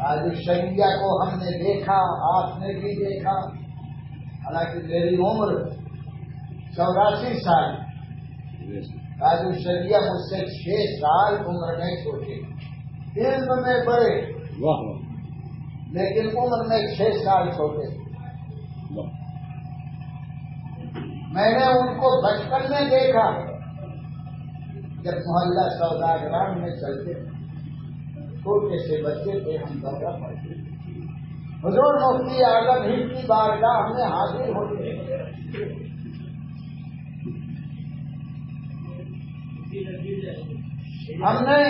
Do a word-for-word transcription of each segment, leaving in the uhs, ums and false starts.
آج شریعہ کو ہم نے دیکھا، آپ نے بھی دیکھا، حالانکہ میری عمر چوراسی سال، آج شریعہ مجھ سے چھ سال عمر میں چھوٹے، علم میں بڑے لیکن عمر میں چھ سال چھوٹے۔ میں نے ان کو بچپن میں دیکھا جب محلہ سوداگران میں چلتے، چھوٹے سے بچے تھے، ہم دورہ پڑتے، حضور مفتی اعظم ہند کی بارگاہ میں حاضر ہوتے، ہم نے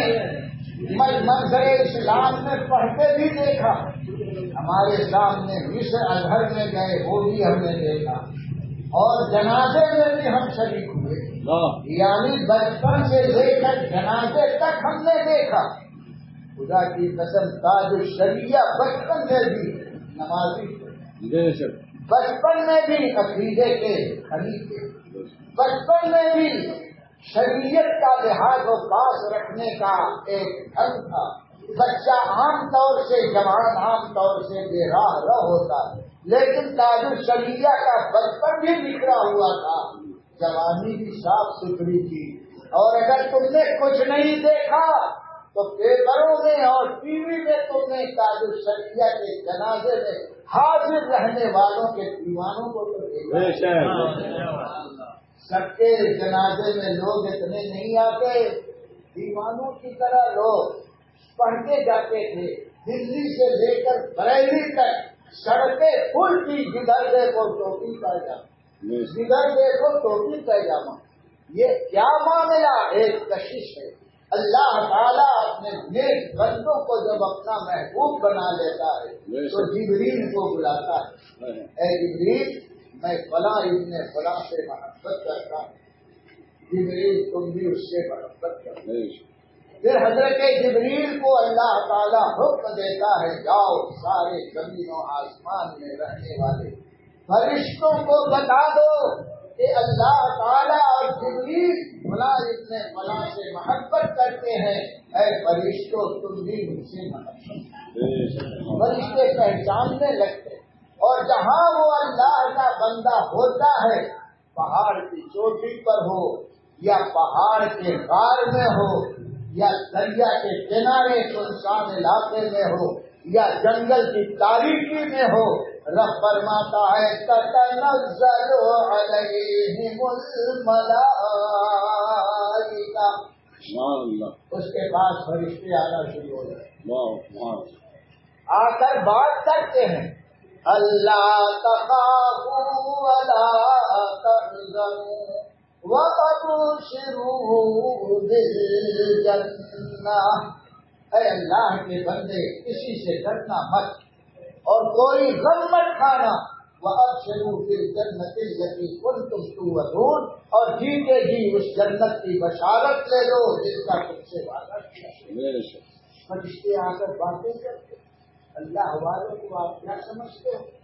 منظر اسلام میں پڑھتے بھی دیکھا، ہمارے سامنے مصر ازہر میں گئے وہ بھی ہم نے دیکھا، اور جنازے میں بھی ہم شریک ہوئے، یعنی بچپن سے لے کر جنازے تک ہم نے دیکھا۔ خدا کی قسم تاج الشریعہ بچپن میں بھی نمازی تھے، بچپن میں بھی عقیدے کے حنیف تھے، بچپن میں بھی شریعت کا لحاظ و پاس رکھنے کا ایک ڈھنگ تھا۔ بچہ عام طور سے جوان عام طور سے بے راہ رہ ہوتا ہے، لیکن تاج الشریعہ کا بچپن بھی بکھرا ہوا تھا، جوانی بھی صاف ستھری تھی، اور اگر تم نے کچھ نہیں دیکھا تو پیپروں میں اور ٹی وی میں تم نے تاج الشریعہ کے جنازے میں حاضر رہنے والوں کے دیوانوں کو تو دیکھا۔ سب کے جنازے میں لوگ اتنے نہیں آتے، دیوانوں کی طرح لوگ پڑھتے جاتے تھے، دلی سے لے کر بریلی تک سڑکیں پھول کی، جدھر دیکھو ٹوپی پیجامہ، جدھر دیکھو ٹوپی پیجامہ۔ یہ کیا معاملہ؟ ایک کشش ہے۔ اللہ تعالیٰ اپنے نیک بندوں کو جب اپنا محبوب بنا لیتا ہے تو جبریل کو بلاتا ہے، اے جبریل میں فلاں ابن فلاں سے محبت کرتا ہوں، جبریل تم بھی اس سے محبت کرو۔ پھر حضرت جبریل کو اللہ تعالیٰ حکم دیتا ہے، جاؤ سارے زمین و آسمان میں رہنے والے فرشتوں کو بتا دو کہ اللہ تعالیٰ اور جبریل فلاں ابن فلاں سے محبت کرتے ہیں، اے فرشتوں تم بھی ان سے محبت کرو۔ فرشتے پہچاننے لگتے، اور جہاں وہ اللہ کا بندہ ہوتا ہے، پہاڑ کی چوٹی پر ہو یا پہاڑ کے غار میں ہو یا دریا کے کنارے سنسان علاقے میں ہو یا جنگل کی تاریکی میں ہو، رب فرماتا ہے تتنزل علیہم الملائکہ، اس کے پاس فرشتے آنا شروع ہو جائے، آ کر بات کرتے ہیں، اللہ تخافوا ولا تحزنوا وَأَبْشِرُوا بِالْجَنَّةِ، اے اللہ کے بندے کسی سے ڈرنا مت اور کوئی غم مت کھانا، وَأَبْشِرُوا بِالْجَنَّةِ الَّتِي كُنتُمْ تُوعَدُونَ، اور جیتے جی اس جنت کی بشارت لے لو جس کا تم سے وعدہ کیا۔ فرشتے آ کر باتیں کرتے، اللہ والوں کو آپ کیا سمجھتے ہو؟